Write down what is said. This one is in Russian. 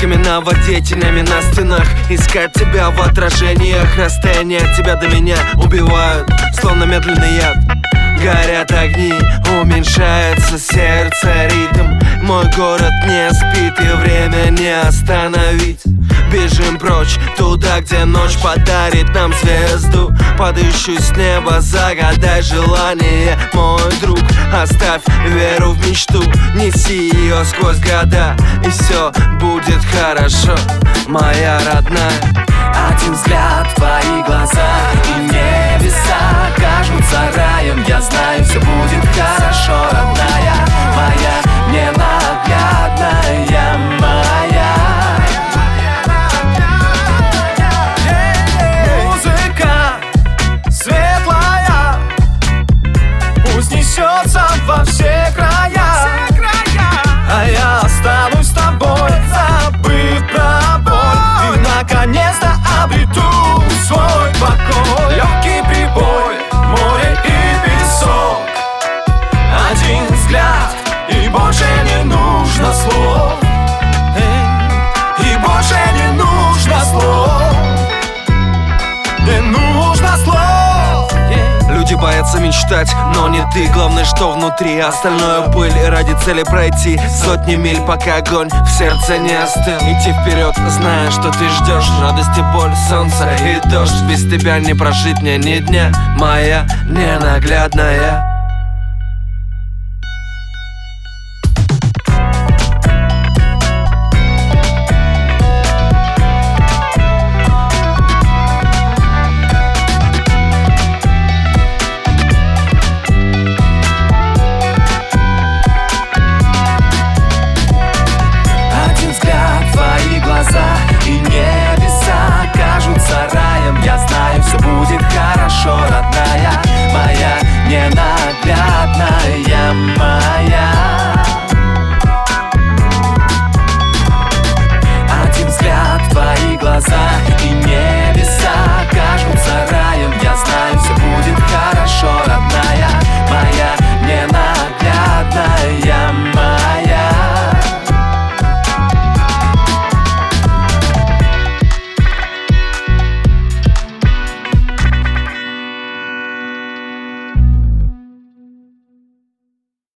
Фотками на воде, тенями на стенах. Искать тебя в отражениях. Расстояние от тебя до меня убивают, словно медленный яд. Горят огни, уменьшается сердце, ритм. Мой город не спит, и время не остановить. Бежим прочь, туда, где ночь подарит нам звезду, падающую с неба. Загадай желание, мой друг. Оставь веру в мечту, неси ее сквозь года, и все будет хорошо, моя родная. Один взгляд в твои глаза, и небеса кажутся раем. Я знаю, все будет хорошо, родная моя, ненаглядная моя. Музыка светлая пусть несется во все края, а я останусь с тобой, забыв про боль, и наконец-то обрету свой покой. Легкий прибой, море и песок, один взгляд, и больше не нужно слов, и больше не нужно слов, не нужно слов. Люди боятся мечтать, но не ты. Главное, что внутри. Остальное пыль, ради цели пройти сотни миль, пока огонь в сердце не остыл. Идти вперед, зная, что ты ждешь радость и боль, солнце и дождь. Без тебя не прожить мне ни дня, моя ненаглядная.